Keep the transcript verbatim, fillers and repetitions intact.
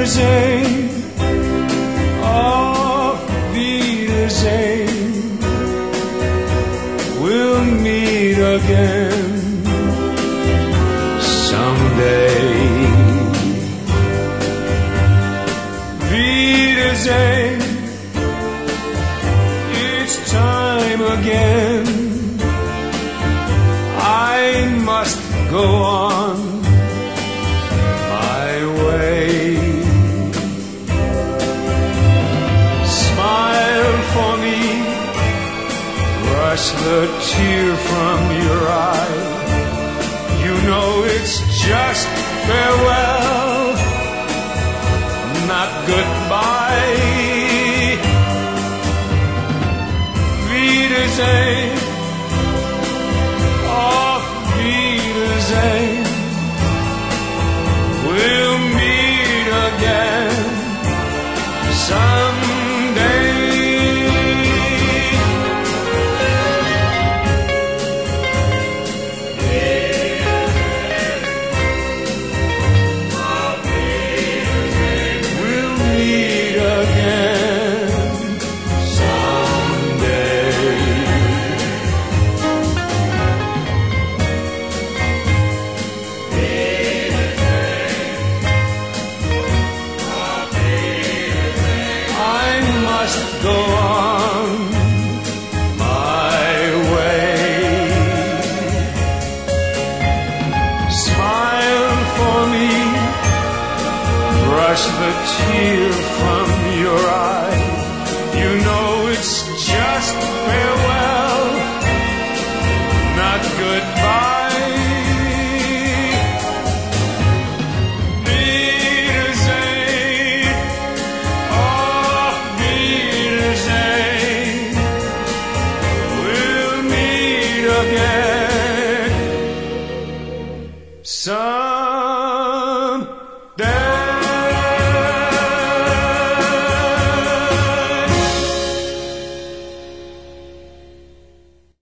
Wiedersehen, auf Wiedersehen, we'll meet again someday. Wiedersehen, it's time again. I must go on my way. Smile for me, brush the tear from your eye. You know it's just farewell, not goodbye. Wiedersehen, auf Wiedersehen, we'll meet again someday. We'll meet again someday. I must go on my way. Smile for me, brush the tear from your eye. You know it's just farewell, not goodbye. Wiedersehen, auf Wiedersehen, we'll meet again someday.